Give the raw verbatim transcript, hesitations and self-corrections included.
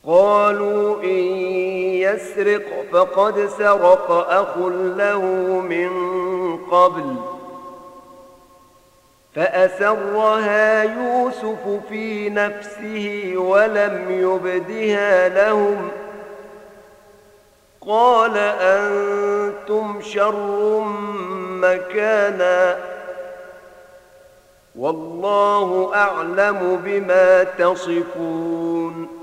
قالوا إن يسرق فقد سرق أخ له من قبل فأسرها يوسف في نفسه ولم يبدها لهم قال أنتم شر مكانا والله أعلم بما تصفون